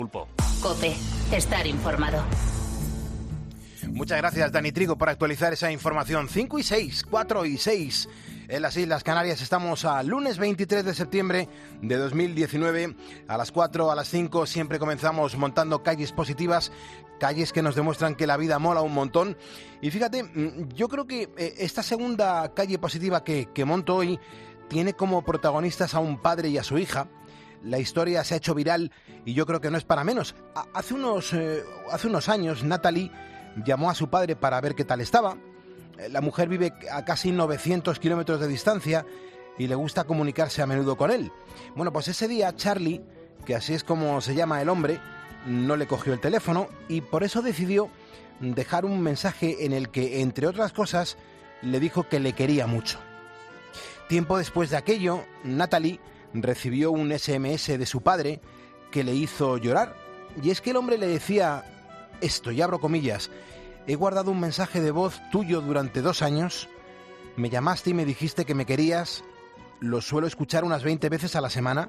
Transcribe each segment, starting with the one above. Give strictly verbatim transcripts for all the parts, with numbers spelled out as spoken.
Pulpo. COPE, estar informado. Muchas gracias, Dani Trigo, por actualizar esa información. cinco y seis, cuatro y seis. En las Islas Canarias estamos a lunes veintitrés de septiembre de dos mil diecinueve. A las cuatro, a las cinco, siempre comenzamos montando calles positivas, calles que nos demuestran que la vida mola un montón. Y fíjate, yo creo que esta segunda calle positiva que, que monto hoy tiene como protagonistas a un padre y a su hija. La historia se ha hecho viral y yo creo que no es para menos. Hace unos, eh, hace unos años, Natalie llamó a su padre para ver qué tal estaba. La mujer vive a casi novecientos kilómetros de distancia y le gusta comunicarse a menudo con él. Bueno, pues ese día Charlie, que así es como se llama el hombre, no le cogió el teléfono y por eso decidió dejar un mensaje en el que, entre otras cosas, le dijo que le quería mucho. Tiempo después de aquello, Natalie recibió un ese eme ese de su padre que le hizo llorar. Y es que el hombre le decía esto, y abro comillas: he guardado un mensaje de voz tuyo durante dos años, me llamaste y me dijiste que me querías, lo suelo escuchar unas veinte veces a la semana,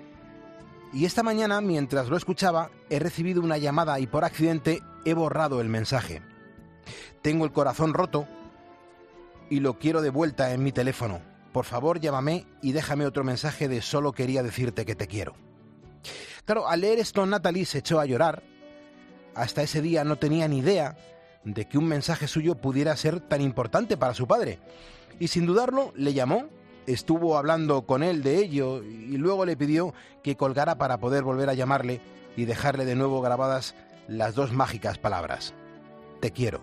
y esta mañana, mientras lo escuchaba, he recibido una llamada y por accidente he borrado el mensaje. Tengo el corazón roto y lo quiero de vuelta en mi teléfono. Por favor, llámame y déjame otro mensaje de solo quería decirte que te quiero. Claro, al leer esto, Natalie se echó a llorar. Hasta ese día no tenía ni idea de que un mensaje suyo pudiera ser tan importante para su padre. Y sin dudarlo, le llamó, estuvo hablando con él de ello y luego le pidió que colgara para poder volver a llamarle y dejarle de nuevo grabadas las dos mágicas palabras: te quiero.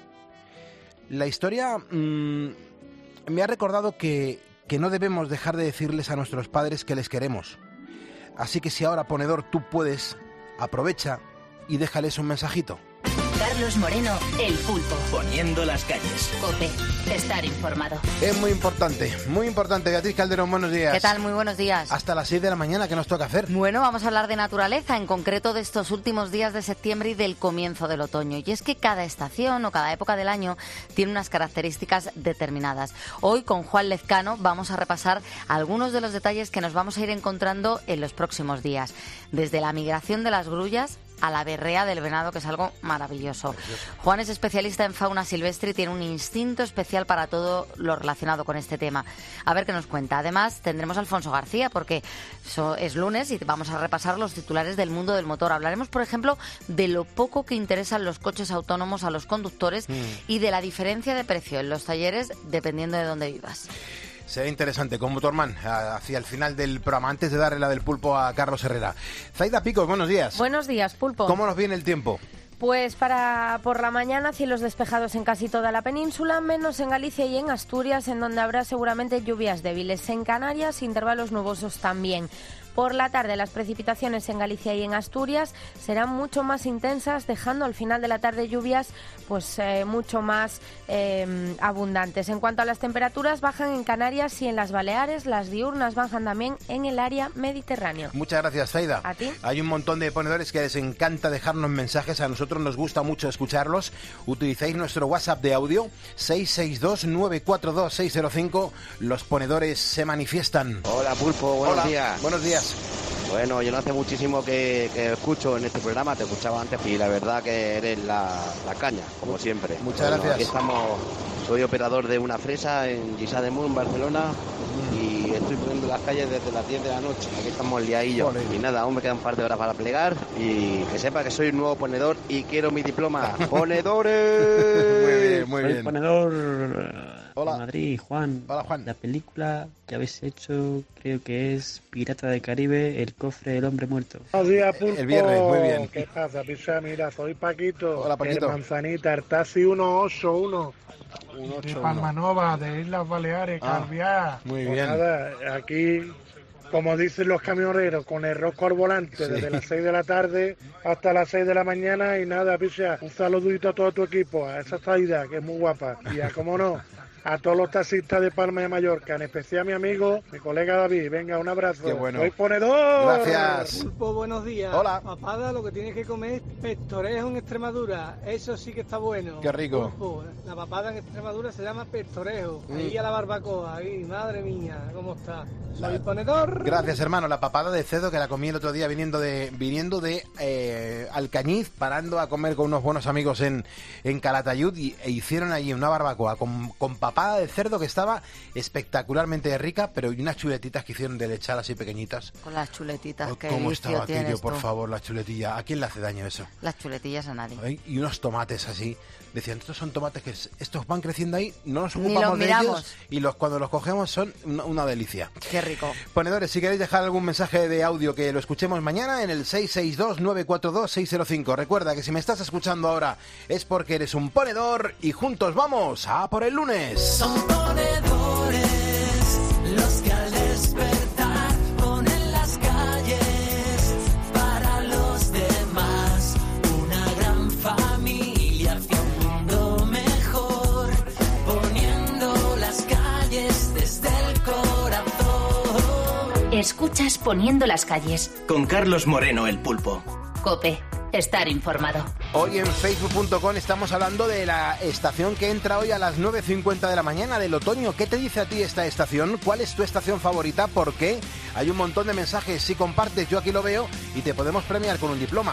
La historia mmm, me ha recordado que, que no debemos dejar de decirles a nuestros padres que les queremos. Así que si ahora, ponedor, tú puedes, aprovecha y déjales un mensajito. Carlos Moreno, El Pulpo. Poniendo las calles. COPE, estar informado. Es muy importante, muy importante. Beatriz Calderón, buenos días. ¿Qué tal? Muy buenos días. Hasta las seis de la mañana, ¿qué nos toca hacer? Bueno, vamos a hablar de naturaleza, en concreto de estos últimos días de septiembre y del comienzo del otoño. Y es que cada estación o cada época del año tiene unas características determinadas. Hoy, con Juan Lezcano, vamos a repasar algunos de los detalles que nos vamos a ir encontrando en los próximos días. Desde la migración de las grullas a la berrea del venado, que es algo maravilloso. Juan es especialista en fauna silvestre y tiene un instinto especial para todo lo relacionado con este tema. A ver qué nos cuenta. Además, tendremos a Alfonso García, porque es lunes y vamos a repasar los titulares del mundo del motor. Hablaremos, por ejemplo, de lo poco que interesan los coches autónomos a los conductores mm. y de la diferencia de precio en los talleres dependiendo de dónde vivas. Será interesante con Motorman hacia el final del programa, antes de darle la del pulpo a Carlos Herrera. Zaida Picos, buenos días. Buenos días, Pulpo. ¿Cómo nos viene el tiempo? Pues para por la mañana cielos despejados en casi toda la península, menos en Galicia y en Asturias, en donde habrá seguramente lluvias débiles. En Canarias, intervalos nubosos también. Por la tarde, las precipitaciones en Galicia y en Asturias serán mucho más intensas, dejando al final de la tarde lluvias pues eh, mucho más eh, abundantes. En cuanto a las temperaturas, bajan en Canarias y en las Baleares. Las diurnas bajan también en el área mediterránea. Muchas gracias, Zaida. ¿A ti? Hay un montón de ponedores que les encanta dejarnos mensajes. A nosotros nos gusta mucho escucharlos. Utilizáis nuestro WhatsApp de audio seis seis dos, nueve cuatro dos, seis cero cinco. Los ponedores se manifiestan. Hola, Pulpo. Buenos Hola. días. Buenos días. Bueno, yo no hace muchísimo que, que escucho en este programa, te escuchaba antes y la verdad que eres la, la caña, como siempre. Muchas bueno, gracias. Aquí estamos, soy operador de una fresa en Lliçà d'Amunt, en Barcelona, mm. y estoy poniendo las calles desde las diez de la noche. Aquí estamos liadillos. Y nada, aún me quedan un par de horas para plegar y que sepa que soy un nuevo ponedor y quiero mi diploma. ¡Ponedores! Muy bien, muy soy bien. ponedor... Hola. De Madrid, Juan. Hola, Juan. La película que habéis hecho creo que es Pirata del Caribe, El cofre del hombre muerto. Buenos días, Pulpo. El viernes, muy bien. ¿Qué pasa, Pisa? Mira, soy Paquito. Hola, Paquito. El Manzanita, el taxi uno ocho uno. Un ocho, de uno. Palmanova, de Islas Baleares, Ah, Calviá. muy Pues bien. nada, aquí, como dicen los camioneros, con el rosco al volante, Sí. desde las seis de la tarde hasta las seis de la mañana. Y nada, Pisa, un saludito a todo tu equipo, a esa Zaida, que es muy guapa. Y a, cómo no, a todos los taxistas de Palma de Mallorca, en especial a mi amigo, mi colega David. Venga, un abrazo. Qué bueno. Soy ponedor. Gracias. Pulpo, buenos días. Hola. Papada, lo que tienes que comer es pestorejo en Extremadura. Eso sí que está bueno. Qué rico. Pulpo, la papada en Extremadura se llama pestorejo. Mm. Ahí a la barbacoa. Ahí, madre mía, ¿cómo está? Soy ponedor. Gracias, hermano. La papada de cerdo que la comí el otro día viniendo de viniendo de eh, Alcañiz, parando a comer con unos buenos amigos en, en Calatayud y, e hicieron allí una barbacoa con, con papada de cerdo que estaba espectacularmente rica, pero y unas chuletitas que hicieron de lechal así pequeñitas. Con las chuletitas, Oh, que ¿Cómo estaba aquello, tienes por tú. favor, la chuletilla? ¿A quién le hace daño eso? Las chuletillas a nadie. ¿Eh? Y unos tomates así. Decían, estos son tomates que s- estos van creciendo ahí, no nos Ni ocupamos los de miramos. ellos y los cuando los cogemos son una, una delicia. Qué rico. Ponedores, si queréis dejar algún mensaje de audio que lo escuchemos mañana en el seis seis dos, nueve cuatro dos, seis cero cinco. Recuerda que si me estás escuchando ahora es porque eres un ponedor y juntos vamos a por el lunes. Son ponedores los que al despertar ponen las calles para los demás. Una gran familia hacia un mundo mejor, poniendo las calles desde el corazón. Escuchas Poniendo las calles. Con Carlos Moreno, el Pulpo. COPE. Estar informado. Hoy en facebook punto com estamos hablando de la estación que entra hoy a las nueve cincuenta de la mañana del otoño. ¿Qué te dice a ti esta estación? ¿Cuál es tu estación favorita? ¿Por qué? Hay un montón de mensajes. Si compartes, yo aquí lo veo y te podemos premiar con un diploma.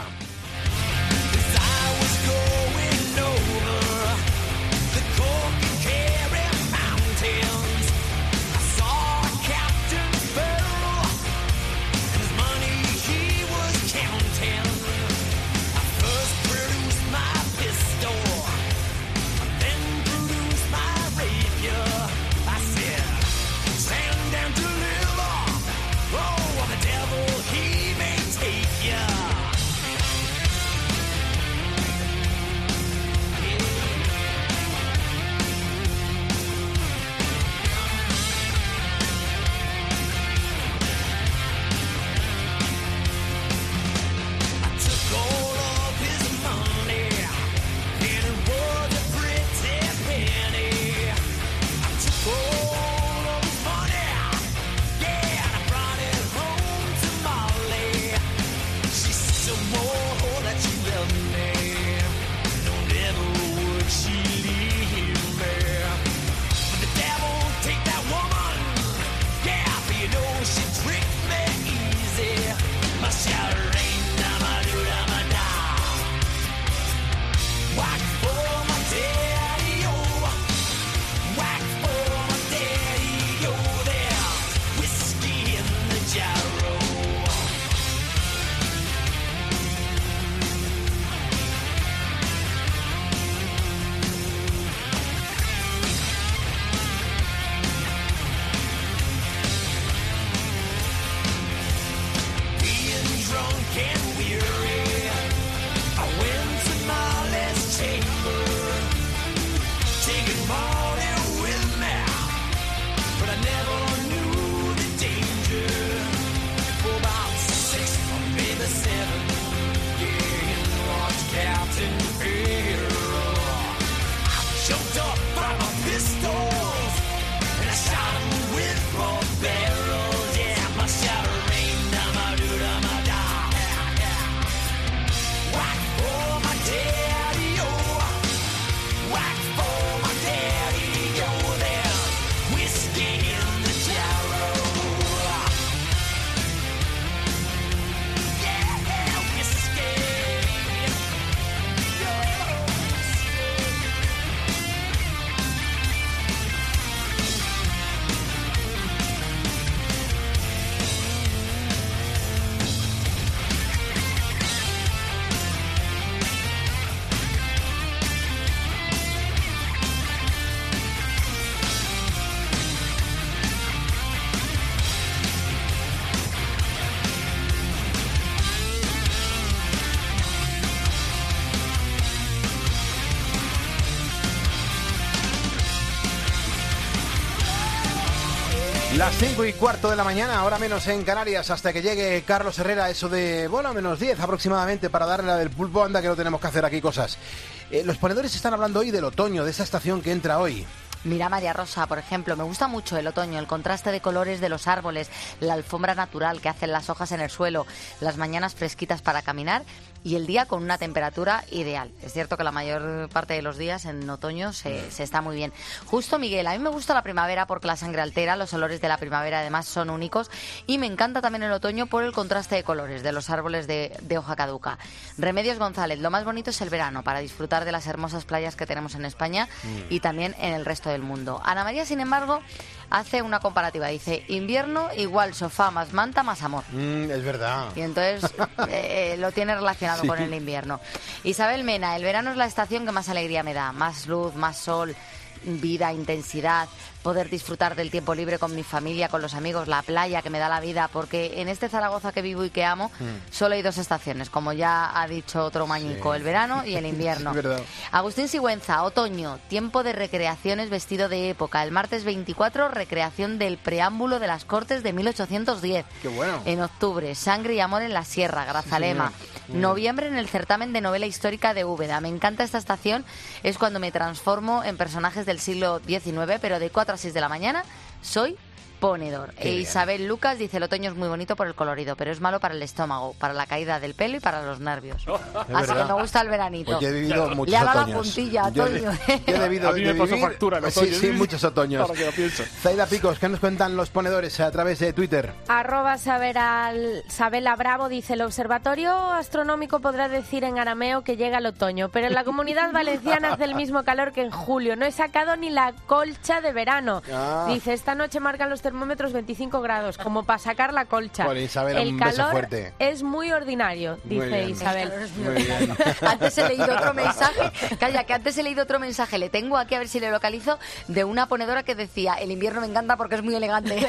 Las cinco y cuarto de la mañana, ahora menos en Canarias, hasta que llegue Carlos Herrera, eso de, bueno, menos diez aproximadamente, para darle la del pulpo. Anda que no tenemos que hacer aquí cosas. Eh, los ponedores están hablando hoy del otoño, de esa estación que entra hoy. Mira, María Rosa, por ejemplo, me gusta mucho el otoño, el contraste de colores de los árboles, la alfombra natural que hacen las hojas en el suelo, las mañanas fresquitas para caminar y el día con una temperatura ideal. Es cierto que la mayor parte de los días en otoño se, se está muy bien. Justo, Miguel, a mí me gusta la primavera porque la sangre altera, los olores de la primavera además son únicos y me encanta también el otoño por el contraste de colores de los árboles de, de hoja caduca. Remedios González, lo más bonito es el verano para disfrutar de las hermosas playas que tenemos en España mm. y también en el resto del mundo. Ana María, sin embargo, hace una comparativa. Dice, invierno igual sofá más manta más amor. Mm, es verdad. Y entonces eh, lo tiene relacionado sí. con el invierno. Isabel Mena, el verano es la estación que más alegría me da. Más luz, más sol, vida, intensidad, poder disfrutar del tiempo libre con mi familia, con los amigos, la playa que me da la vida, porque en este Zaragoza que vivo y que amo, mm. solo hay dos estaciones, como ya ha dicho otro mañico, sí. el verano y el invierno. Sí, verdad. Agustín Sigüenza, otoño, tiempo de recreaciones vestido de época. El martes veinticuatro, recreación del preámbulo de las Cortes de mil ochocientos diez. Qué bueno. En octubre, Sangre y amor en la Sierra, Grazalema. Sí, sí. Noviembre, en el certamen de novela histórica de Úbeda. Me encanta esta estación, es cuando me transformo en personajes del siglo diecinueve, pero de cuatro a seis de la mañana soy ponedor. Qué e Isabel bien. Lucas dice, el otoño es muy bonito por el colorido, pero es malo para el estómago, para la caída del pelo y para los nervios. Oh, Así verdad. que me gusta el veranito. Pues yo he vivido claro. muchos Le ha dado otoños. la puntilla, yo, Toño. Yo he debido, a mí me de pasó vivir, factura en sí, sí, muchos otoños. Zaida Picos, ¿qué nos cuentan los ponedores a través de Twitter? Arroba Saberal, Sabela Bravo dice, el observatorio astronómico podrá decir en arameo que llega el otoño, pero en la Comunidad Valenciana hace el mismo calor que en julio. No he sacado ni la colcha de verano. Ah. Dice, esta noche marcan los termómetros veinticinco grados, como para sacar la colcha. Bueno, Isabel, el un calor beso fuerte. Es muy ordinario, dice muy Isabel. Muy muy bien. Antes he leído otro mensaje, calla, que antes he leído otro mensaje, le tengo aquí a ver si le localizo, de una ponedora que decía, el invierno me encanta porque es muy elegante.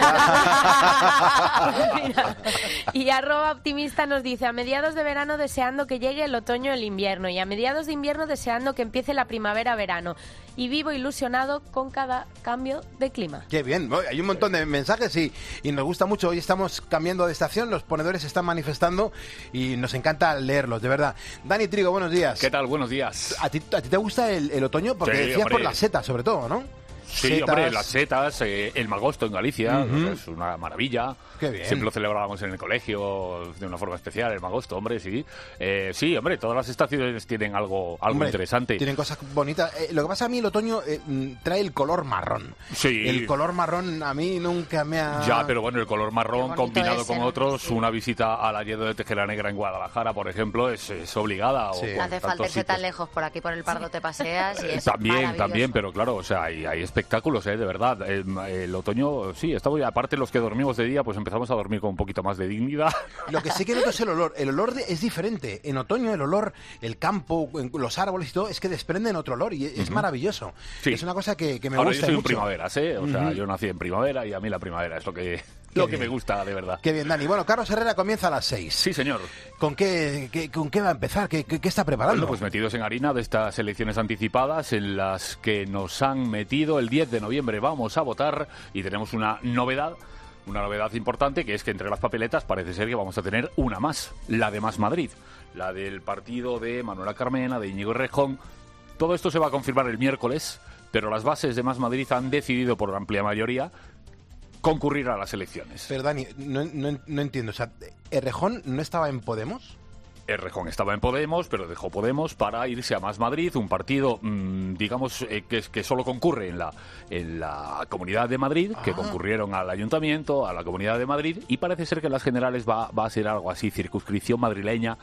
Y arroba optimista nos dice, a mediados de verano deseando que llegue el otoño y el invierno, y a mediados de invierno deseando que empiece la primavera-verano. Y vivo ilusionado con cada cambio de clima. Qué bien, hay un montón de mensajes y, y nos gusta mucho. Hoy estamos cambiando de estación, los ponedores se están manifestando y nos encanta leerlos, de verdad. Dani Trigo, buenos días. ¿Qué tal? Buenos días. ¿A ti, a ti te gusta el, el otoño? Porque sí, decías hombre. por las setas, sobre todo, ¿no? Sí, setas. hombre, las setas, eh, el magosto en Galicia, Uh-huh. es una maravilla. Qué bien. Siempre lo celebrábamos en el colegio de una forma especial, el magosto, hombre, sí. Eh, sí, hombre, todas las estaciones tienen algo, algo hombre, interesante. Tienen cosas bonitas. Eh, lo que pasa a mí el otoño eh, trae el color marrón. Sí. El color marrón a mí nunca me ha... Ya, pero bueno, el color marrón combinado ese, con ¿no? otros, Sí. una visita al Alledo de Tejera Negra en Guadalajara, por ejemplo, es, es obligada. Sí. O No hace falta irse tan lejos, por aquí por el Pardo te paseas y es También, también, pero claro, o sea, hay, hay espectáculos, ¿eh? De verdad. El, el otoño, sí, está muy... Aparte, los que dormimos de día, pues empezamos a dormir con un poquito más de dignidad. Lo que sí que noto es el olor. El olor de, es diferente. En otoño el olor, el campo, los árboles y todo, es que desprenden otro olor y es uh-huh. maravilloso. Sí. Es una cosa que, que me Ahora, gusta yo soy mucho. en primaveras, ¿eh? O sea, uh-huh. yo nací en primavera y a mí la primavera es lo que... Qué lo bien. que me gusta, de verdad. Qué bien, Dani. Bueno, Carlos Herrera comienza a las seis. Sí, señor. ¿Con qué, qué, con qué va a empezar? ¿Qué, qué, qué está preparando? Bueno, pues metidos en harina de estas elecciones anticipadas en las que nos han metido el diez de noviembre. Vamos a votar y tenemos una novedad. Una novedad importante, que es que entre las papeletas parece ser que vamos a tener una más, la de Más Madrid, la del partido de Manuela Carmena, de Íñigo Errejón. Todo esto se va a confirmar el miércoles, pero las bases de Más Madrid han decidido por amplia mayoría concurrir a las elecciones. Pero Dani, no, no, no entiendo, o sea, ¿Errejón no estaba en Podemos? Errejón estaba en Podemos, pero dejó Podemos para irse a Más Madrid, un partido, mmm, digamos, eh, que, que solo concurre en la, en la Comunidad de Madrid, ah. que concurrieron al Ayuntamiento, a la Comunidad de Madrid, y parece ser que en las generales va, va a ser algo así, circunscripción madrileña,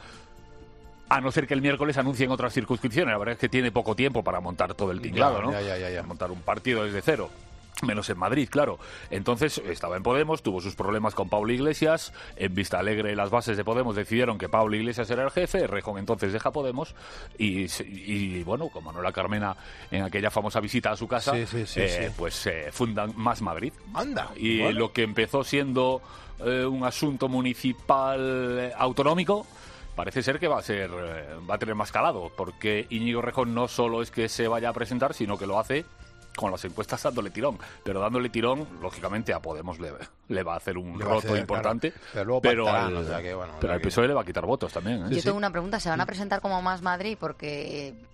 a no ser que el miércoles anuncien otras circunscripciones. La verdad es que tiene poco tiempo para montar todo el tinglado, ya, ¿no? Ya, ya, ya, ya. Montar un partido desde cero. Menos en Madrid, claro. Entonces estaba en Podemos, tuvo sus problemas con Pablo Iglesias. En Vista Alegre, las bases de Podemos decidieron que Pablo Iglesias era el jefe. Errejón entonces deja Podemos y, y bueno, con Manuela Carmena en aquella famosa visita a su casa, sí, sí, sí, eh, sí. pues eh, fundan Más Madrid. Anda. Y bueno. lo que empezó siendo eh, un asunto municipal eh, autonómico, parece ser que va a ser eh, va a tener más calado, porque Íñigo Errejón no solo es que se vaya a presentar, sino que lo hace con las encuestas dándole tirón, pero dándole tirón, lógicamente a Podemos le, le va a hacer un le roto hacer, importante, claro. Pero, luego pero, pactarán, al, o sea que, bueno, pero al P S O E le va a quitar votos también, ¿eh? Yo sí, tengo sí. una pregunta, ¿se van a presentar como Más Madrid? Porque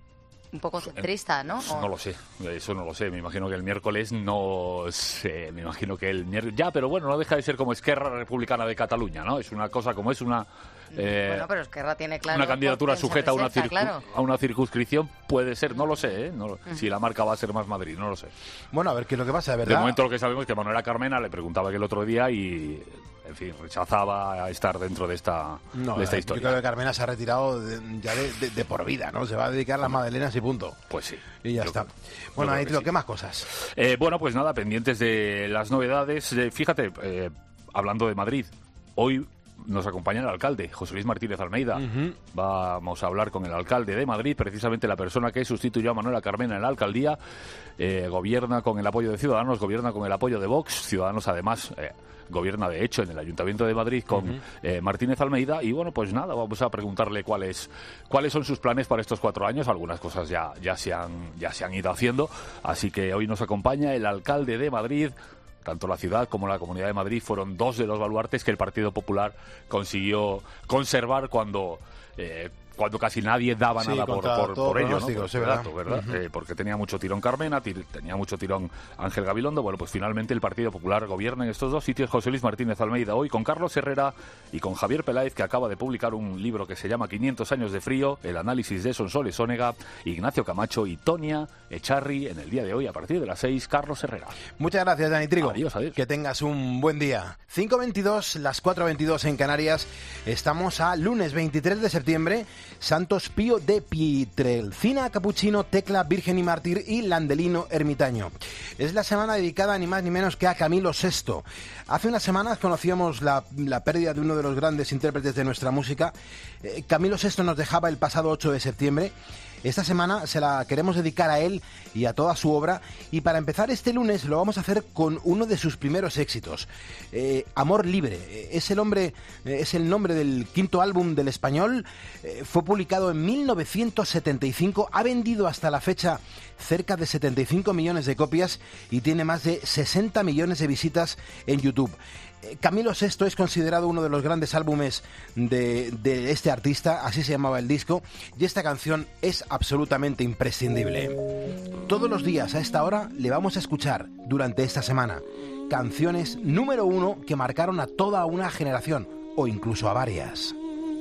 un poco centrista, ¿no? No lo sé, eso no lo sé. Me imagino que el miércoles no sé, me imagino que el miércoles... Ya, pero bueno, no deja de ser como Esquerra Republicana de Cataluña, ¿no? Es una cosa como es una... Eh, bueno, pero Esquerra tiene claro... Una candidatura sujeta a una, presenta, circu- claro. a una circunscripción puede ser, no lo sé, ¿eh? No, uh-huh. Si la marca va a ser más Madrid, no lo sé. Bueno, a ver qué es lo que pasa, de verdad. De momento lo que sabemos es que Manuela Carmena le preguntaba que el otro día y... En fin, rechazaba estar dentro de esta, no, de esta eh, historia. Yo creo que Carmena se ha retirado de, ya de, de, de por vida, ¿no? Se va a dedicar a las magdalenas y punto. Pues sí. Y ya yo está. Creo, bueno, ahí sí. ¿qué más cosas? Eh, bueno, pues nada, pendientes de las novedades. Eh, fíjate, eh, hablando de Madrid, hoy nos acompaña el alcalde, José Luis Martínez Almeida. Uh-huh. Vamos a hablar con el alcalde de Madrid, precisamente la persona que sustituyó a Manuela Carmena en la alcaldía. Eh, gobierna con el apoyo de Ciudadanos, gobierna con el apoyo de Vox. Ciudadanos, además... Eh, gobierna de hecho en el Ayuntamiento de Madrid con uh-huh. eh, Martínez Almeida y bueno, pues nada, vamos a preguntarle cuáles cuáles son sus planes para estos cuatro años. Algunas cosas ya, ya, se han, ya se han ido haciendo, así que hoy nos acompaña el alcalde de Madrid. Tanto la ciudad como la Comunidad de Madrid fueron dos de los baluartes que el Partido Popular consiguió conservar cuando... Eh, cuando casi nadie daba sí, nada por, por, por ello, ¿no? Por, sí, ¿verdad? ¿verdad? Uh-huh. Eh, porque tenía mucho tirón Carmena, tir, tenía mucho tirón Ángel Gabilondo. Bueno, pues finalmente el Partido Popular gobierna en estos dos sitios. José Luis Martínez Almeida hoy con Carlos Herrera y con Javier Peláez, que acaba de publicar un libro que se llama quinientos años de frío, el análisis de Sonsoles Onega, Ignacio Camacho y Tonia Echarri en el día de hoy a partir de las seis. Carlos Herrera. Muchas gracias, Dani Trigo. Adiós, adiós. Que tengas un buen día. cinco veintidós, las cuatro veintidós en Canarias. Estamos a lunes veintitrés de septiembre. Santos Pío de Pietrelcina, Capuchino, Tecla, Virgen y Mártir y Landelino Ermitaño. Es la semana dedicada ni más ni menos que a Camilo sexto. Hace unas semanas conocíamos la, la pérdida de uno de los grandes intérpretes de nuestra música. Eh, Camilo sexto nos dejaba el pasado ocho de septiembre. Esta semana se la queremos dedicar a él y a toda su obra, y para empezar este lunes lo vamos a hacer con uno de sus primeros éxitos, eh, Amor Libre. Es el, hombre, eh, es el nombre del quinto álbum del español, eh, fue publicado en mil novecientos setenta y cinco, ha vendido hasta la fecha cerca de setenta y cinco millones de copias y tiene más de sesenta millones de visitas en YouTube. Camilo sexto es considerado uno de los grandes álbumes de, de este artista, así se llamaba el disco, y esta canción es absolutamente imprescindible. Todos los días a esta hora le vamos a escuchar durante esta semana canciones número uno que marcaron a toda una generación, o incluso a varias.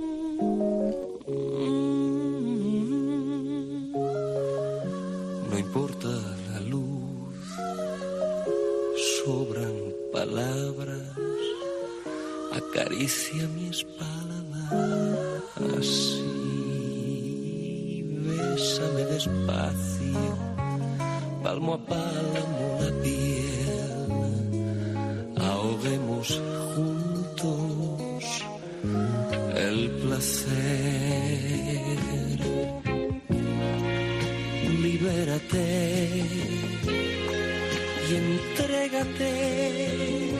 No importa la luz, sobran palabras, acaricia mi espalda así, bésame despacio, palmo a palmo la piel, ahoguemos juntos el placer, libérate y entrégate,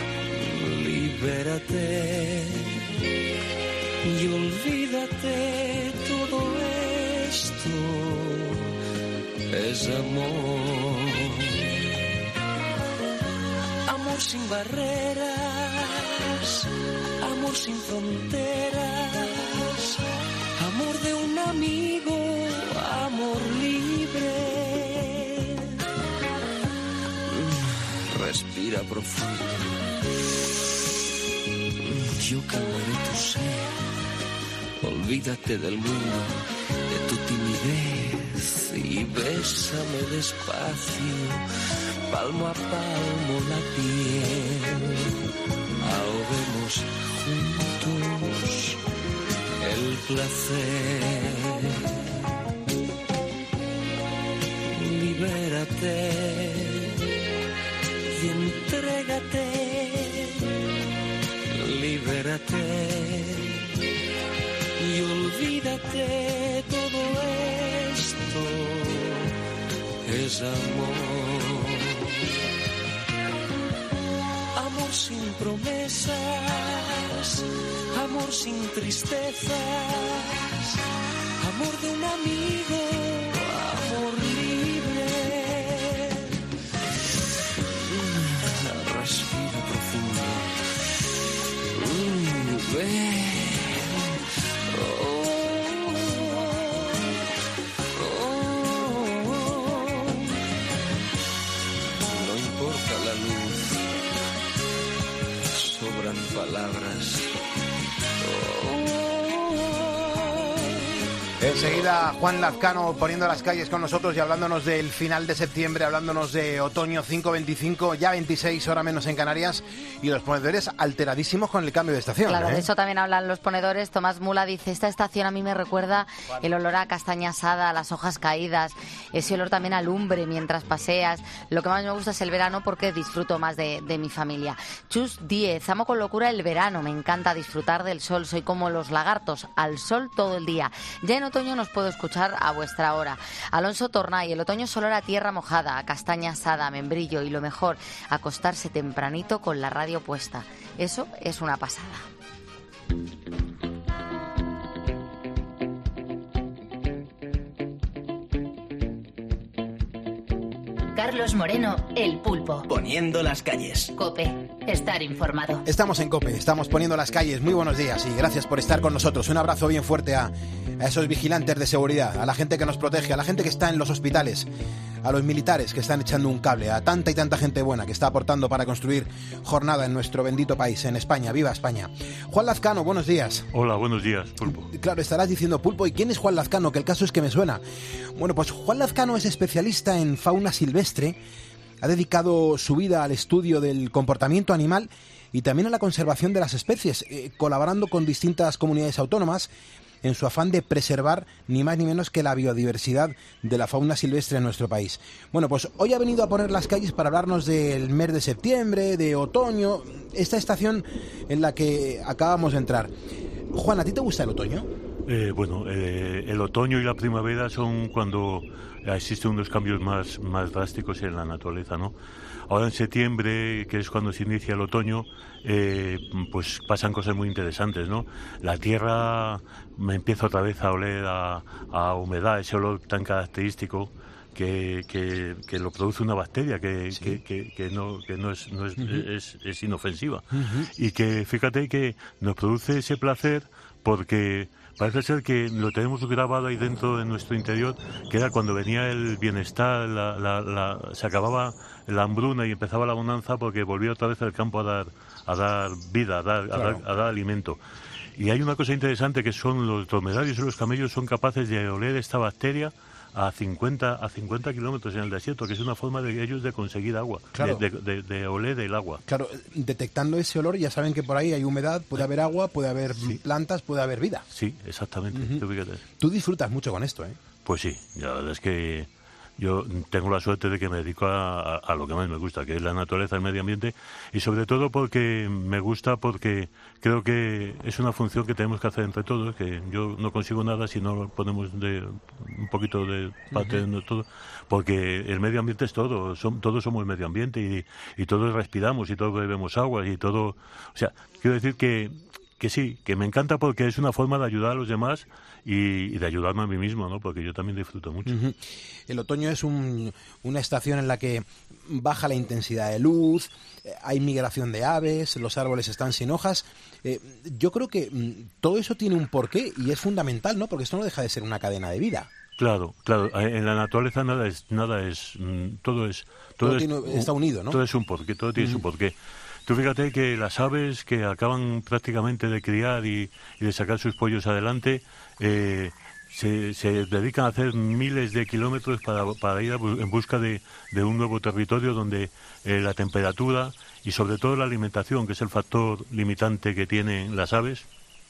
libérate y olvídate, todo esto es amor, amor sin barreras, amor sin fronteras, amor de un amigo, amor libre. Respira profundo, yo calmaré tu ser, olvídate del mundo, de tu timidez y bésame despacio, palmo a palmo la piel, ahoguemos juntos el placer, libérate y entrégate, libérate y olvídate, todo esto es amor, amor sin promesas, amor sin tristezas, amor de un amigo, amor libre. Respira profundo. Mm, ven. Oh, oh, oh. Enseguida Juan Lazcano poniendo las calles con nosotros y hablándonos del final de septiembre, hablándonos de otoño cinco veinticinco, ya veintiséis, hora menos en Canarias, y los ponedores alteradísimos con el cambio de estación. Claro, ¿eh? de eso también hablan los ponedores. Tomás Mula dice, esta estación a mí me recuerda el olor a castaña asada, a las hojas caídas, ese olor también a lumbre mientras paseas. Lo que más me gusta es el verano porque disfruto más de, de mi familia. Chus diez, amo con locura el verano, me encanta disfrutar del sol, soy como los lagartos, al sol todo el día. Ya en otoño nos puedo escuchar a vuestra hora. Alonso Tornay, el otoño es olor a tierra mojada, a castaña asada, a membrillo y lo mejor, acostarse tempranito con la radio puesta. Eso es una pasada. Carlos Moreno, El Pulpo. Poniendo las calles. COPE, estar informado. Estamos en COPE, estamos poniendo las calles. Muy buenos días y gracias por estar con nosotros. Un abrazo bien fuerte a, a esos vigilantes de seguridad, a la gente que nos protege, a la gente que está en los hospitales, a los militares que están echando un cable, a tanta y tanta gente buena que está aportando para construir jornada en nuestro bendito país, en España. ¡Viva España! Juan Lazcano, buenos días. Hola, buenos días, Pulpo. Claro, estarás diciendo, Pulpo, ¿y quién es Juan Lazcano? Que el caso es que me suena. Bueno, pues Juan Lazcano es especialista en fauna silvestre, ha dedicado su vida al estudio del comportamiento animal y también a la conservación de las especies, eh, colaborando con distintas comunidades autónomas en su afán de preservar ni más ni menos que la biodiversidad de la fauna silvestre en nuestro país. Bueno, pues hoy ha venido a poner las calles para hablarnos del mes de septiembre, de otoño, esta estación en la que acabamos de entrar. Juan, ¿a ti te gusta el otoño? Eh, bueno, eh, el otoño y la primavera son cuando existen unos cambios más, más drásticos en la naturaleza, ¿no? Ahora en septiembre, que es cuando se inicia el otoño, eh, pues pasan cosas muy interesantes, ¿no? La tierra me empieza otra vez a oler a, a humedad, ese olor tan característico que, que, que lo produce una bacteria que, sí. que, que, que no, que no, es, no es, uh-huh. es, es inofensiva. Uh-huh. Y que fíjate que nos produce ese placer porque parece ser que lo tenemos grabado ahí dentro de nuestro interior, que era cuando venía el bienestar, la, la, la, se acababa la hambruna y empezaba la bonanza porque volvía otra vez el campo a dar, a dar vida, a dar, claro. a dar, a dar alimento. Y hay una cosa interesante que son los dromedarios y los camellos son capaces de oler esta bacteria a cincuenta kilómetros en el desierto, que es una forma de ellos de conseguir agua, claro. de, de, de, de oler el agua. Claro, detectando ese olor ya saben que por ahí hay humedad, puede haber agua, puede haber sí. plantas, puede haber vida. Sí, exactamente. Uh-huh. Tú disfrutas mucho con esto, ¿eh? Pues sí, la verdad es que yo tengo la suerte de que me dedico a, a, a lo que más me gusta, que es la naturaleza, el medio ambiente, y sobre todo porque me gusta, porque creo que es una función que tenemos que hacer entre todos, que yo no consigo nada si no ponemos de un poquito de parte uh-huh. de todo, porque el medio ambiente es todo, son, todos somos medio ambiente y, y todos respiramos y todos bebemos agua y todo, o sea, quiero decir que que sí, que me encanta porque es una forma de ayudar a los demás y, y de ayudarme a mí mismo, ¿no? Porque yo también disfruto mucho. Uh-huh. El otoño es un, una estación en la que baja la intensidad de luz, eh, hay migración de aves, los árboles están sin hojas. Eh, yo creo que mm, todo eso tiene un porqué y es fundamental, ¿no? Porque esto no deja de ser una cadena de vida. Claro, claro. En la naturaleza nada es, nada es, mm, todo es, todo, todo es, tiene, está unido, ¿no? Todo es un porqué, todo tiene uh-huh. su porqué. Tú fíjate que las aves que acaban prácticamente de criar y, y de sacar sus pollos adelante, eh, se, se dedican a hacer miles de kilómetros para, para ir a, en busca de, de un nuevo territorio donde eh, la temperatura y sobre todo la alimentación, que es el factor limitante que tienen las aves,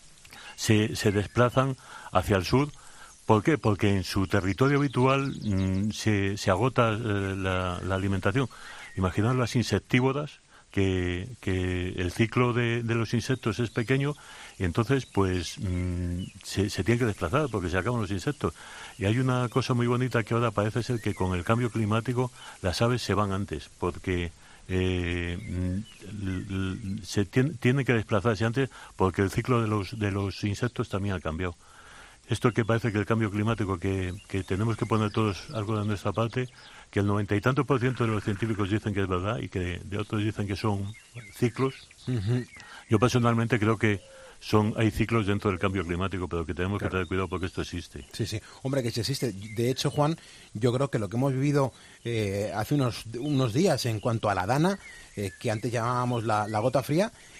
se, se desplazan hacia el sur. ¿Por qué? Porque en su territorio habitual mmm, se, se agota eh, la, la alimentación. Imaginad las insectívoras, Que, que el ciclo de, de los insectos es pequeño y entonces pues mmm, se, se tienen que desplazar porque se acaban los insectos. Y hay una cosa muy bonita que ahora parece ser que con el cambio climático las aves se van antes porque eh, l, l, se tienen tiene que desplazarse antes porque el ciclo de los, de los insectos también ha cambiado. Esto que parece que el cambio climático, que, que tenemos que poner todos algo de nuestra parte, que el noventa y tanto por ciento de los científicos dicen que es verdad y que de otros dicen que son ciclos. Uh-huh. Yo personalmente creo que son hay ciclos dentro del cambio climático, pero que tenemos claro. que tener cuidado porque esto existe. Sí, sí. Hombre, que sí existe. De hecho, Juan, yo creo que lo que hemos vivido eh, hace unos, unos días en cuanto a la dana, eh, que antes llamábamos la, la gota fría,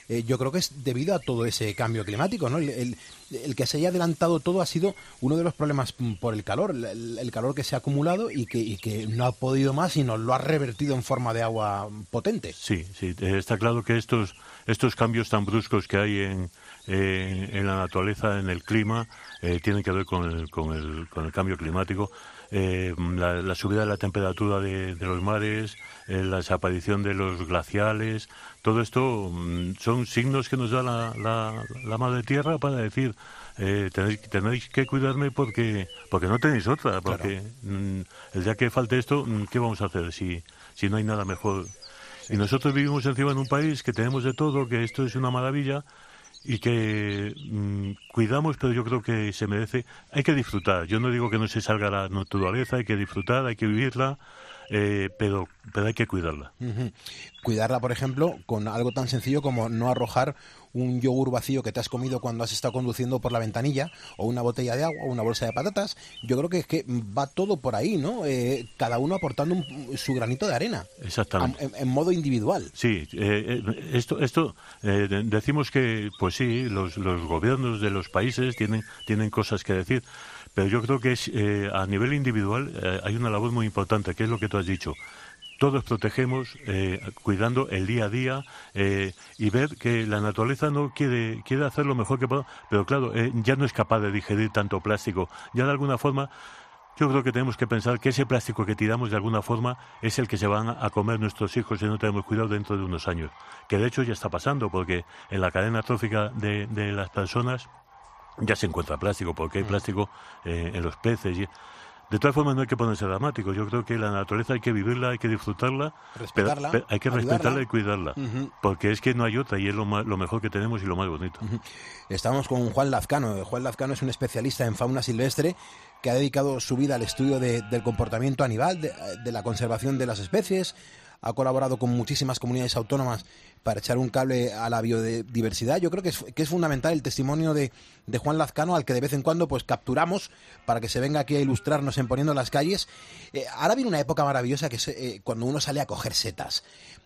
eh, yo creo que es debido a todo ese cambio climático, ¿no? El, el, el que se haya adelantado todo ha sido uno de los problemas por el calor, el, el calor que se ha acumulado y que, y que no ha podido más y nos lo ha revertido en forma de agua potente. Sí, sí, está claro que estos, estos cambios tan bruscos que hay en, eh, en la naturaleza, en el clima, eh, tienen que ver con el, con el, con el cambio climático. Eh, la, la subida de la temperatura de, de los mares, eh, la desaparición de los glaciales, todo esto mm, son signos que nos da la, la, la Madre Tierra para decir eh, tenéis, tenéis que cuidarme porque porque no tenéis otra, porque claro. mm, el día que falte esto, ¿qué vamos a hacer si, si no hay nada mejor? Sí. Y nosotros vivimos encima en un país que tenemos de todo, que esto es una maravilla, y que mmm, cuidamos, pero yo creo que se merece. Hay que disfrutar. Yo no digo que no se salga la naturaleza, hay que disfrutar, hay que vivirla, eh, pero, pero hay que cuidarla. Uh-huh. Cuidarla, por ejemplo, con algo tan sencillo como no arrojar un yogur vacío que te has comido cuando has estado conduciendo por la ventanilla, o una botella de agua, o una bolsa de patatas. Yo creo que es que va todo por ahí, ¿no? Eh, cada uno aportando un, su granito de arena. Exactamente. En, en modo individual. Sí, eh, esto, esto eh, decimos que, pues sí, los, los gobiernos de los países tienen, tienen cosas que decir, pero yo creo que es eh, a nivel individual eh, hay una labor muy importante, que es lo que tú has dicho. Todos protegemos, eh, cuidando el día a día eh, y ver que la naturaleza no quiere quiere hacer lo mejor que pueda, pero claro, eh, ya no es capaz de digerir tanto plástico. Ya de alguna forma, yo creo que tenemos que pensar que ese plástico que tiramos de alguna forma es el que se van a comer nuestros hijos si no tenemos cuidado dentro de unos años. Que de hecho ya está pasando, porque en la cadena trófica de, de las personas ya se encuentra plástico, porque hay plástico eh, en los peces y... De todas formas, no hay que ponerse dramático. Yo creo que la naturaleza hay que vivirla, hay que disfrutarla, respetarla, pero, pero hay que ayudarla. respetarla y cuidarla, uh-huh. porque es que no hay otra y es lo, más, lo mejor que tenemos y lo más bonito. Uh-huh. Estamos con Juan Lazcano. Juan Lazcano es un especialista en fauna silvestre que ha dedicado su vida al estudio de, del comportamiento animal, de, de la conservación de las especies. Ha colaborado con muchísimas comunidades autónomas para echar un cable a la biodiversidad. Yo creo que es, que es fundamental el testimonio de, de Juan Lazcano, al que de vez en cuando pues capturamos para que se venga aquí a ilustrarnos en Poniendo las Calles. Eh, ahora viene una época maravillosa que es eh, cuando uno sale a coger setas.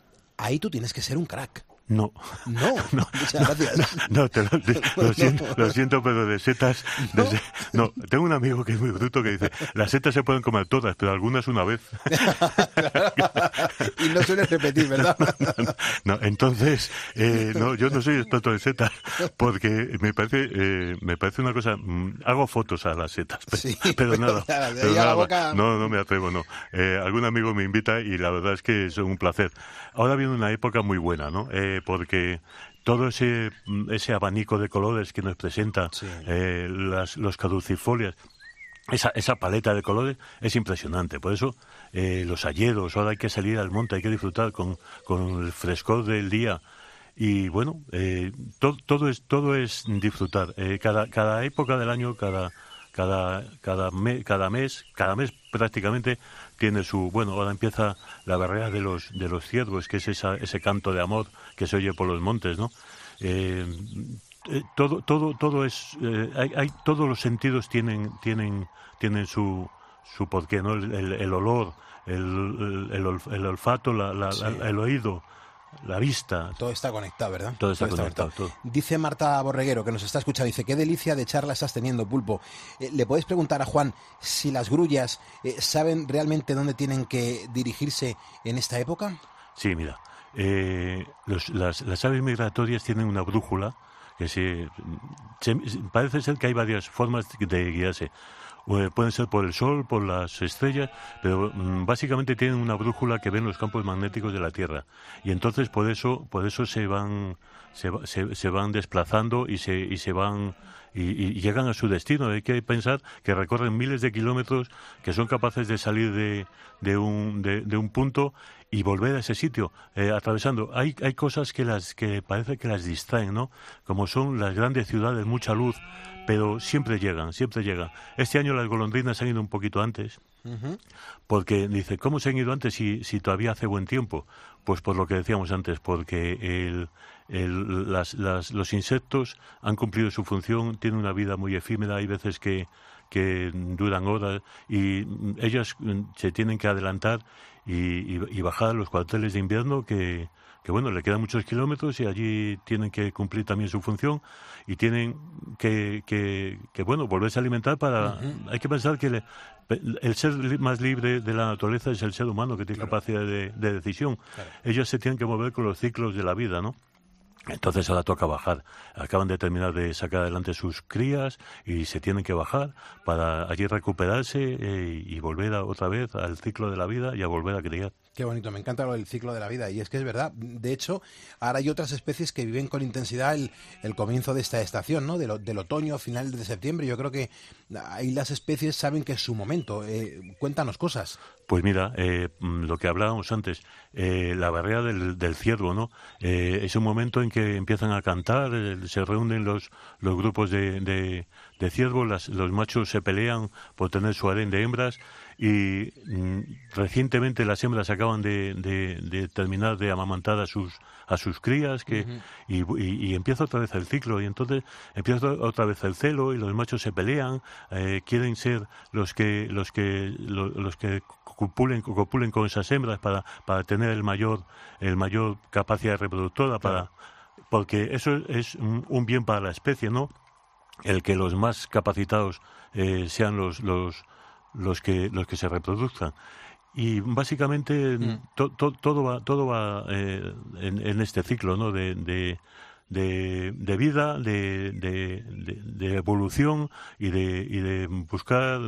Ahí tú tienes que ser un crack. No. No, no muchas gracias. No, no te lo, te, lo, siento, lo siento, pero de setas... ¿No? De, no, tengo un amigo que es muy bruto que dice, las setas se pueden comer todas, pero algunas una vez. Y no sueles repetir, ¿verdad? No, no, no, no entonces, eh, no, yo no soy experto en setas, porque me parece eh, me parece una cosa... Mmm, hago fotos a las setas, pero, sí, pero, pero nada. Claro, pero nada boca... No, no me atrevo, no. Eh, algún amigo me invita y la verdad es que es un placer. Ahora viene una época muy buena, ¿no? Eh, porque todo ese ese abanico de colores que nos presenta, sí. eh, las, los caducifolias, esa, esa paleta de colores es impresionante. Por eso eh, los ayeros, ahora hay que salir al monte, hay que disfrutar con, con el frescor del día. Y bueno, eh, to, todo es todo es disfrutar. Eh, cada cada época del año, cada cada cada, me, cada mes, cada mes prácticamente tiene su... Bueno, ahora empieza la barrera de los de los ciervos, que es esa, ese canto de amor que se oye por los montes, ¿no? Eh, eh, todo todo todo es... Eh, hay, hay todos los sentidos tienen tienen tienen su su porqué, ¿no? El, el, el olor, el, el, el, el olfato, la, la, sí. la, el oído, la vista. Todo está conectado, ¿verdad? Todo está, todo conectado. está conectado. Todo. Dice Marta Borreguero, que nos está escuchando, dice, qué delicia de charla estás teniendo, Pulpo. Eh, ¿Le puedes preguntar a Juan si las grullas eh, saben realmente dónde tienen que dirigirse en esta época? Sí, mira, eh, los, las, las aves migratorias tienen una brújula que se, se... Parece ser que hay varias formas de guiarse. Pueden ser por el sol, por las estrellas, pero mmm, básicamente tienen una brújula que ven los campos magnéticos de la Tierra. Y entonces por eso por eso se van se, se, se van desplazando y se y se van y, y llegan a su destino. Hay que pensar que recorren miles de kilómetros, que son capaces de salir de, de un de, de un punto y volver a ese sitio, eh, atravesando. Hay hay cosas que las que parece que las distraen, ¿no? Como son las grandes ciudades, mucha luz, pero siempre llegan, siempre llegan. Este año las golondrinas han ido un poquito antes, uh-huh. porque dice, ¿cómo se han ido antes si, si todavía hace buen tiempo? Pues por lo que decíamos antes, porque el, el, las, las, los insectos han cumplido su función, tienen una vida muy efímera, hay veces que, que duran horas y ellas se tienen que adelantar y, y, y bajar a los cuarteles de invierno que que bueno, le quedan muchos kilómetros y allí tienen que cumplir también su función y tienen que, que, que bueno, volverse a alimentar para... Uh-huh. Hay que pensar que le, el ser más libre de la naturaleza es el ser humano, que tiene claro. capacidad de, de decisión. Claro. Ellos se tienen que mover con los ciclos de la vida, ¿no? Entonces ahora toca bajar. Acaban de terminar de sacar adelante sus crías y se tienen que bajar para allí recuperarse eh, y volver a, otra vez al ciclo de la vida y a volver a criar. Qué bonito, me encanta lo del ciclo de la vida y es que es verdad. De hecho, ahora hay otras especies que viven con intensidad el, el comienzo de esta estación, ¿no? Del, del otoño, final de septiembre. Yo creo que ahí las especies saben que es su momento. Eh, cuéntanos cosas. Pues mira, eh, lo que hablábamos antes, eh, la barrera del, del ciervo, ¿no? Eh, es un momento en que empiezan a cantar, eh, se reúnen los, los grupos de, de, de ciervos, las, los machos se pelean por tener su harén de hembras y mm, recientemente las hembras acaban de, de, de terminar de amamantar a sus a sus crías que uh-huh. y, y, y empieza otra vez el ciclo y entonces empieza otra vez el celo y los machos se pelean, eh, quieren ser los que los que los, los que copulen, copulen con esas hembras para para tener el mayor el mayor capacidad reproductora para porque eso es un, un bien para la especie, ¿no? El que los más capacitados eh, sean los los los que los que se reproduzcan. Y básicamente mm. to, to, todo va todo va eh, en, en este ciclo, ¿no? De, de, de, de vida, de, de, de, de evolución y de, y de buscar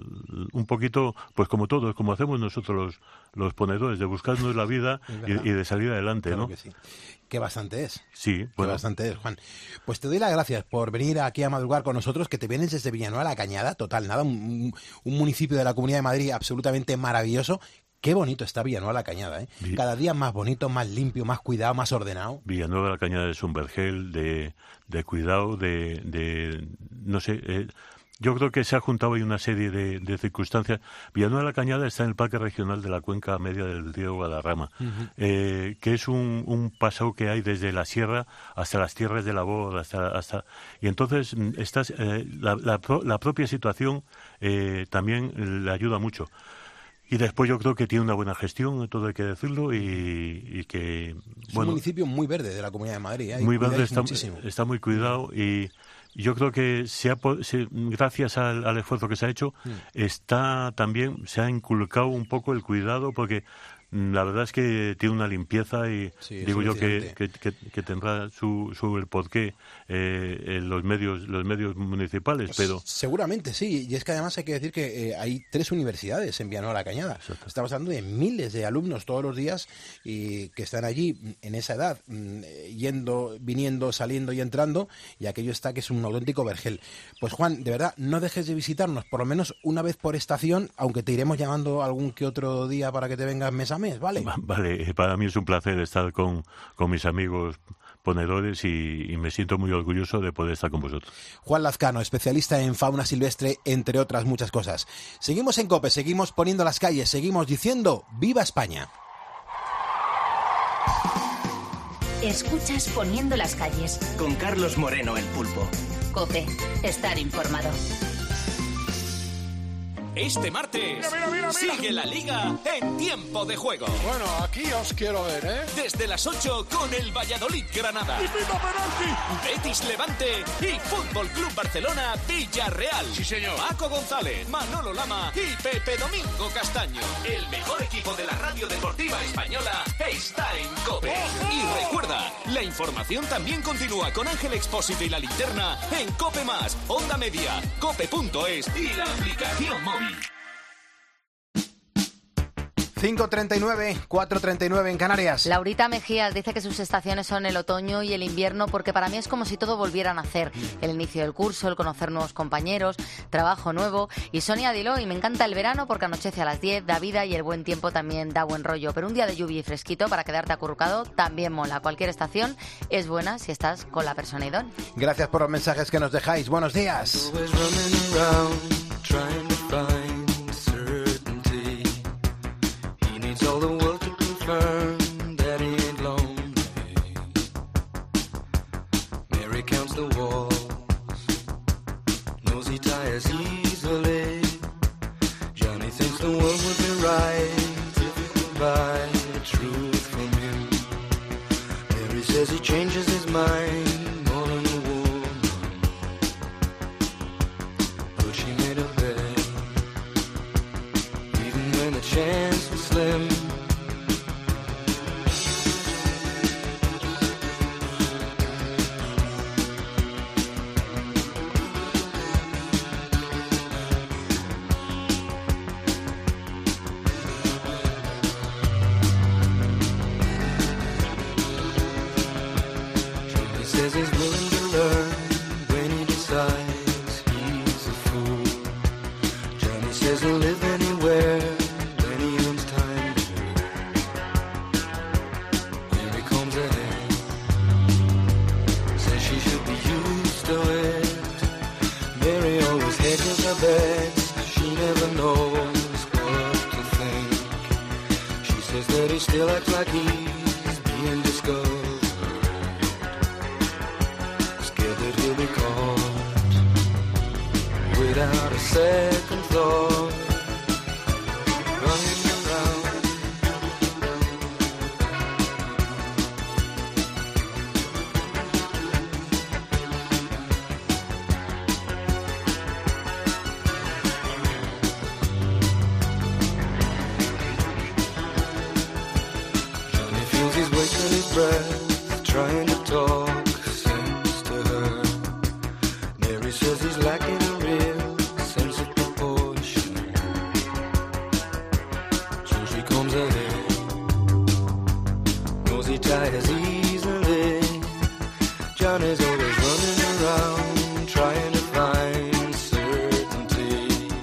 un poquito, pues como todos, como hacemos nosotros los, los ponedores, de buscarnos la vida y, y de salir adelante, claro, ¿no? Que sí. Que bastante es. Sí, bueno. Que bastante es, Juan. Pues te doy las gracias por venir aquí a madrugar con nosotros, que te vienes desde Villanueva la Cañada, total, nada, un, un municipio de la Comunidad de Madrid absolutamente maravilloso. Qué bonito está Villanueva la Cañada, ¿eh? Cada día más bonito, más limpio, más cuidado, más ordenado. Villanueva la Cañada es un vergel de, de cuidado, de, de no sé... Eh, Yo creo que se ha juntado ahí una serie de, de circunstancias. Villanueva de la Cañada está en el Parque Regional de la Cuenca Media del río Guadarrama, uh-huh. eh, que es un, un paso que hay desde la sierra hasta las tierras de labor, hasta, hasta y entonces estás, eh, la, la, la propia situación eh, también le ayuda mucho. Y después yo creo que tiene una buena gestión, todo hay que decirlo, y, y que... Es bueno, un municipio muy verde de la Comunidad de Madrid, ¿eh? Muy verde, está, está muy cuidado y... Yo creo que se ha, se, gracias al, al esfuerzo que se ha hecho, mm. está también, se ha inculcado un poco el cuidado, porque la verdad es que tiene una limpieza y sí, digo yo que, que, que, que tendrá su, su el porqué eh, en los medios los medios municipales, pero seguramente sí, y es que además hay que decir que eh, hay tres universidades en Villanueva la Cañada. Exacto. Estamos hablando de miles de alumnos todos los días y que están allí en esa edad, yendo, viniendo, saliendo y entrando, y aquello está que es un auténtico vergel. Pues Juan, de verdad, no dejes de visitarnos por lo menos una vez por estación, aunque te iremos llamando algún que otro día para que te vengas mes a mes, ¿vale? Vale, para mí es un placer estar con, con mis amigos ponedores y, y me siento muy orgulloso de poder estar con vosotros. Juan Lazcano, especialista en fauna silvestre, entre otras muchas cosas. Seguimos en COPE, seguimos poniendo las calles, seguimos diciendo ¡Viva España! Escuchas Poniendo las calles. Con Carlos Moreno, el Pulpo. COPE, estar informado. Este martes mira, mira, mira, mira. sigue la Liga en tiempo de juego. Bueno, aquí os quiero ver, ¿eh? Desde las ocho con el Valladolid Granada. ¡Y pita penalti! Betis Levante y Fútbol Club Barcelona Villarreal. Sí, señor. Paco González, Manolo Lama y Pepe Domingo Castaño. El mejor equipo de la radio deportiva española está en COPE. ¡Oh! Y recuerda, la información también continúa con Ángel Expósito y La Linterna en COPE Más, Onda Media, cope punto es y la aplicación móvil. cinco treinta y nueve, cuatro treinta y nueve en Canarias. Laurita Mejías dice que sus estaciones son el otoño y el invierno porque para mí es como si todo volviera a nacer. El inicio del curso, el conocer nuevos compañeros, trabajo nuevo. Y Sonia Diló, y me encanta el verano porque anochece a las diez, da vida y el buen tiempo también da buen rollo. Pero un día de lluvia y fresquito para quedarte acurrucado también mola. Cualquier estación es buena si estás con la persona idónea. Gracias por los mensajes que nos dejáis. Buenos días. All the world to confirm that he ain't lonely. Mary counts the walls, knows he tires easily. Johnny thinks the world would be right if he could buy the truth from him. says he'll live anywhere, anyone's time. Here he comes ahead. Says she should be used to it. Mary always hedges her bets. She never knows what to think. She says that he still acts like he's being discovered. Scared that he'll be caught without a second thought, running around. Johnny feels he's wasting his breath, trying to talk sense to her. Mary says he's lacking a real sense of proportion. So she comes ahead, knows he tires easily. Johnny's always running around, trying to find certainty.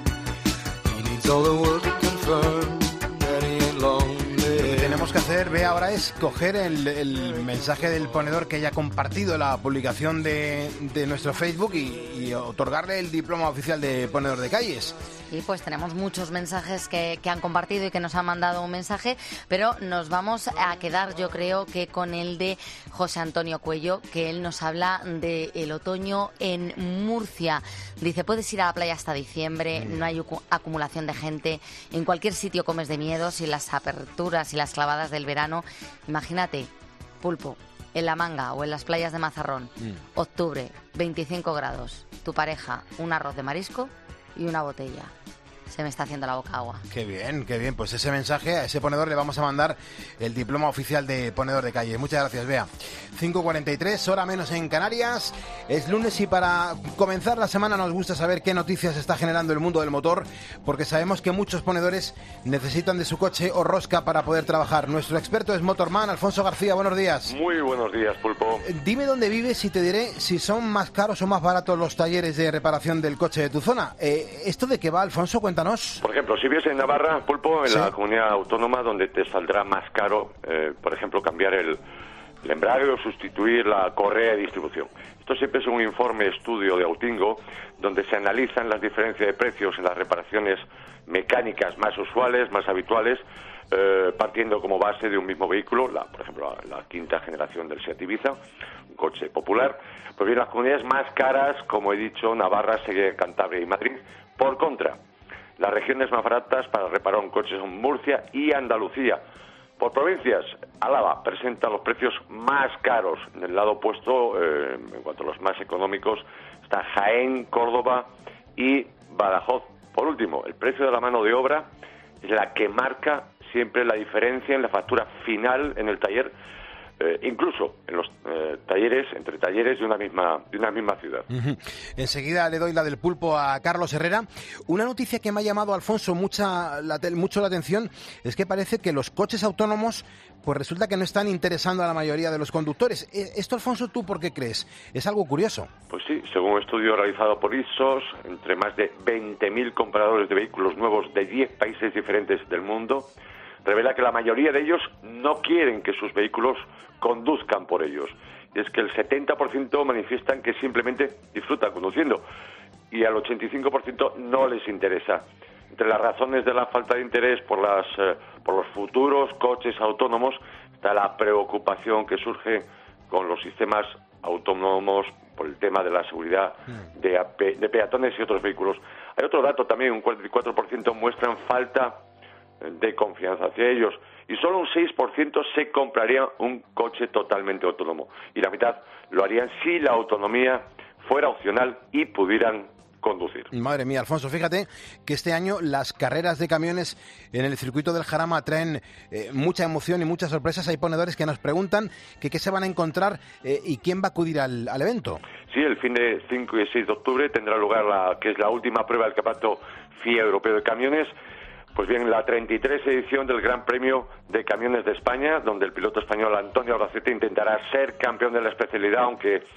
He needs all the world to confirm that he ain't lonely. Lo que tenemos que hacer, Bea, ahora es coger el, el mensaje del ponedor que haya compartido la publicación de, de nuestro Facebook y, y otorgarle el diploma oficial de ponedor de calles. Y pues tenemos muchos mensajes que, que han compartido y que nos han mandado un mensaje, pero nos vamos a quedar, yo creo, que con el de José Antonio Cuello, que él nos habla del otoño en Murcia. Dice, puedes ir a la playa hasta diciembre, no hay acu- acumulación de gente, en cualquier sitio comes de miedo, sin las aperturas y las clavadas del verano. Imagínate, Pulpo, en La Manga o en las playas de Mazarrón, Mm. octubre, veinticinco grados, tu pareja, un arroz de marisco y una botella. Se me está haciendo la boca agua. Qué bien, qué bien. Pues ese mensaje, a ese ponedor le vamos a mandar el diploma oficial de ponedor de calle. Muchas gracias, Bea. cinco cuarenta y tres, hora menos en Canarias. Es lunes y para comenzar la semana nos gusta saber qué noticias está generando el mundo del motor, porque sabemos que muchos ponedores necesitan de su coche o rosca para poder trabajar. Nuestro experto es Motorman, Alfonso García. Buenos días. Muy buenos días, Pulpo. Dime dónde vives y te diré si son más caros o más baratos los talleres de reparación del coche de tu zona. Eh, ¿Esto de qué va, Alfonso? Cuéntanos. Por ejemplo, si vives en Navarra, Pulpo, en Sí. la comunidad autónoma, donde te saldrá más caro, eh, por ejemplo, cambiar el, el embrague o sustituir la correa de distribución. Esto siempre es un informe estudio de Autingo, donde se analizan las diferencias de precios en las reparaciones mecánicas más usuales, más habituales, eh, partiendo como base de un mismo vehículo, la, por ejemplo, la, la quinta generación del Seat Ibiza, un coche popular. Pues bien, las comunidades más caras, como he dicho, Navarra, Seguir, Cantabria y Madrid. Por contra, las regiones más baratas para reparar un coche son Murcia y Andalucía. Por provincias, Álava presenta los precios más caros. En el lado opuesto, eh, en cuanto a los más económicos, está Jaén, Córdoba y Badajoz. Por último, el precio de la mano de obra es la que marca siempre la diferencia en la factura final en el taller, eh, incluso en los eh, talleres, entre talleres de una misma de una misma ciudad. Uh-huh. Enseguida le doy la del pulpo a Carlos Herrera. Una noticia que me ha llamado, Alfonso, mucha, la, mucho la atención es que parece que los coches autónomos pues resulta que no están interesando a la mayoría de los conductores. Esto, Alfonso, ¿tú por qué crees? Es algo curioso. Pues sí, según un estudio realizado por Ipsos, entre más de veinte mil compradores de vehículos nuevos de diez países diferentes del mundo, revela que la mayoría de ellos no quieren que sus vehículos conduzcan por ellos. Y es que el setenta por ciento manifiestan que simplemente disfrutan conduciendo y al ochenta y cinco por ciento no les interesa. Entre las razones de la falta de interés por las eh, por los futuros coches autónomos está la preocupación que surge con los sistemas autónomos por el tema de la seguridad de, de peatones y otros vehículos. Hay otro dato también, un cuarenta y cuatro por ciento muestran falta de confianza hacia ellos y solo un seis por ciento se compraría un coche totalmente autónomo y la mitad lo harían si la autonomía fuera opcional y pudieran conducir. Madre mía, Alfonso, fíjate que este año las carreras de camiones en el circuito del Jarama traen eh, mucha emoción y muchas sorpresas. Hay ponedores que nos preguntan que qué se van a encontrar eh, y quién va a acudir al, al evento. Sí, el fin de cinco y seis de octubre tendrá lugar la que es la última prueba del Campeonato F I A Europeo de Camiones. Pues bien, la treinta y tres edición del Gran Premio de Camiones de España, donde el piloto español Antonio Albacete intentará ser campeón de la especialidad, aunque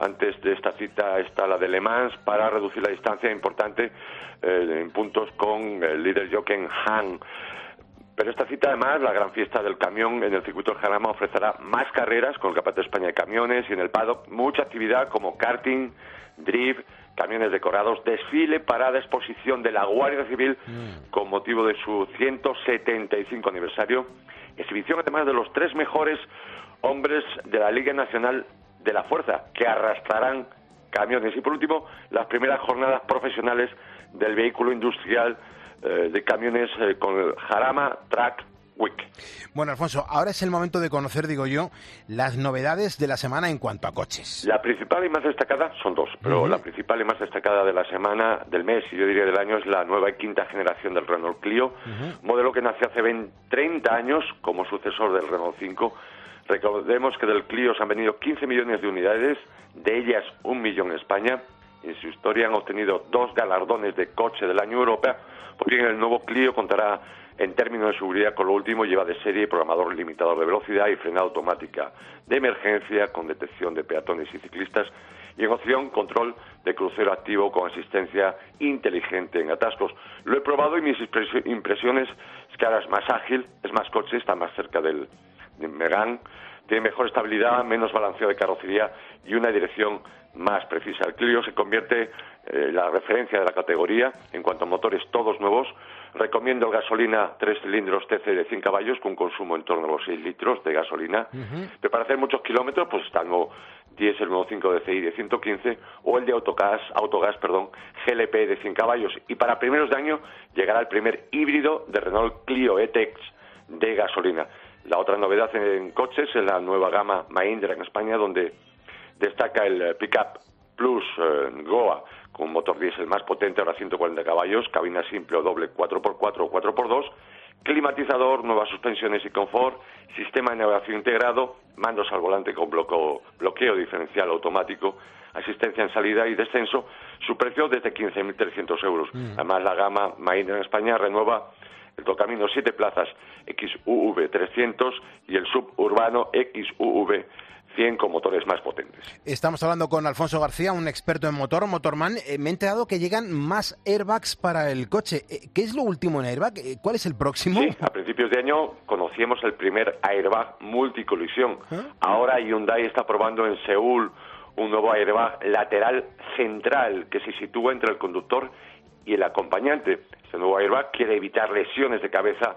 Antes de esta cita está la de Le Mans para reducir la distancia importante eh, en puntos con el líder Jochen Hahn. Pero esta cita, además, la gran fiesta del camión en el circuito de Jarama, ofrecerá más carreras con el Campeonato de España de Camiones y en el paddock mucha actividad como karting, drift, camiones decorados, desfile, parada, exposición de la Guardia Civil mm. con motivo de su ciento setenta y cinco aniversario, exhibición además de los tres mejores hombres de la Liga Nacional de la Fuerza, que arrastrarán camiones. Y por último, las primeras jornadas profesionales del vehículo industrial eh, de camiones eh, con el Jarama Track Week. Bueno, Alfonso, ahora es el momento de conocer, digo yo, las novedades de la semana en cuanto a coches. La principal y más destacada son dos, pero uh-huh. la principal y más destacada de la semana, del mes y yo diría del año, es la nueva y quinta generación del Renault Clio, uh-huh. modelo que nació hace veinte, treinta años como sucesor del Renault cinco. Recordemos que del Clio se han vendido quince millones de unidades, de ellas un millón en España. En su historia han obtenido dos galardones de coche del año Europea. Pues bien, el nuevo Clio contará en términos de seguridad con lo último, lleva de serie programador limitador de velocidad y frenada automática de emergencia con detección de peatones y ciclistas, y en opción control de crucero activo con asistencia inteligente en atascos. Lo he probado y mis impresiones es que ahora es más ágil, es más coche, está más cerca del, del Megane, tiene mejor estabilidad, menos balanceo de carrocería y una dirección más precisa. El Clio se convierte en eh, la referencia de la categoría en cuanto a motores todos nuevos. Recomiendo el gasolina tres cilindros T C de cien caballos con consumo en torno a los seis litros de gasolina. Uh-huh. Pero para hacer muchos kilómetros pues está el nuevo diésel nuevo cinco D C I de ciento quince o el de autogas, autogas perdón, G L P de cien caballos. Y para primeros de año llegará el primer híbrido de Renault Clio E-Tech de gasolina. La otra novedad en coches es la nueva gama Mahindra en España, donde destaca el Pickup Plus eh, Goa, con un motor diésel más potente, ahora ciento cuarenta caballos, cabina simple o doble cuatro por cuatro o cuatro por dos, climatizador, nuevas suspensiones y confort, sistema de navegación integrado, mandos al volante con bloqueo, bloqueo diferencial automático, asistencia en salida y descenso, su precio desde quince mil trescientos euros. Mm. Además, la gama Mahindra en España renueva el tocamino siete plazas X U V trescientos y el suburbano X U V cien con motores más potentes. Estamos hablando con Alfonso García, un experto en motor, Motorman. Eh, me he enterado que llegan más airbags para el coche. Eh, ¿Qué es lo último en airbag? Eh, ¿Cuál es el próximo? Sí, a principios de año conocíamos el primer airbag multicolisión. ¿Eh? Ahora Hyundai está probando en Seúl un nuevo airbag lateral central que se sitúa entre el conductor y el acompañante. Este nuevo airbag quiere evitar lesiones de cabeza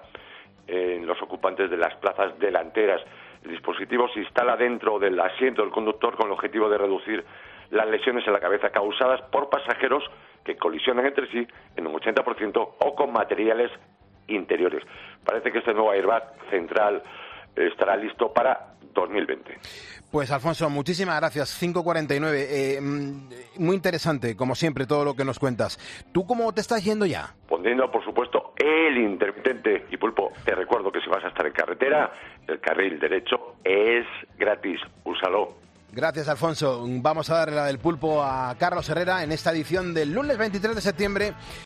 en los ocupantes de las plazas delanteras. El dispositivo se instala dentro del asiento del conductor con el objetivo de reducir las lesiones en la cabeza causadas por pasajeros que colisionan entre sí en un ochenta por ciento o con materiales interiores. Parece que este nuevo airbag central estará listo para dos mil veinte. Pues Alfonso, muchísimas gracias. cinco cuarenta y nueve. Eh, muy interesante, como siempre, todo lo que nos cuentas. ¿Tú cómo te estás yendo ya? Poniendo, por supuesto, el intermitente. Y Pulpo, te recuerdo que si vas a estar en carretera, el carril derecho es gratis. Úsalo. Gracias, Alfonso. Vamos a darle la del pulpo a Carlos Herrera en esta edición del lunes veintitrés de septiembre.